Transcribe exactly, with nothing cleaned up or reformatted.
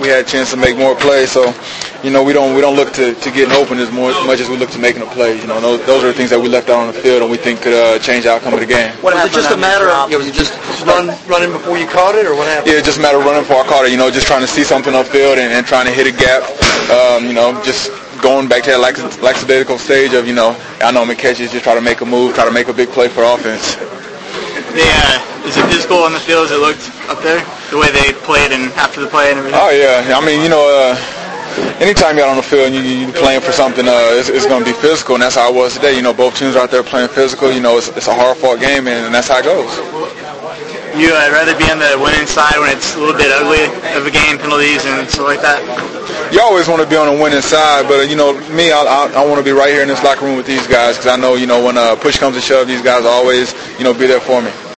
we had a chance to make more plays. So, you know, we don't we don't look to, to getting open as more, as much as we look to making a play. You know, those, those are the things that we left out on the field and we think could uh, change the outcome of the game. What was it just a matter of, you know, was it just run, running before you caught it, or what happened? Yeah, just a matter of running before I caught it. You know, just trying to see something upfield and, and trying to hit a gap. Um, you know, just going back to that lax, lackadaisical stage of, you know, I know I'm in catches, just try to make a move, try to make a big play for offense. Yeah, is it physical on the field as it looked up there? The way they played and after the play and everything? Oh, yeah. I mean, you know, uh, anytime you're out on the field and you, you're playing for something, uh, it's, it's going to be physical, and that's how it was today. You know, both teams are out there playing physical. You know, it's, it's a hard-fought game, and, and that's how it goes. You uh, rather be on the winning side when it's a little bit ugly of a game, penalties and stuff like that? You always want to be on the winning side, but, you know, me, I, I, I want to be right here in this locker room with these guys because I know, you know, when uh, push comes to shove, these guys always, you know, be there for me.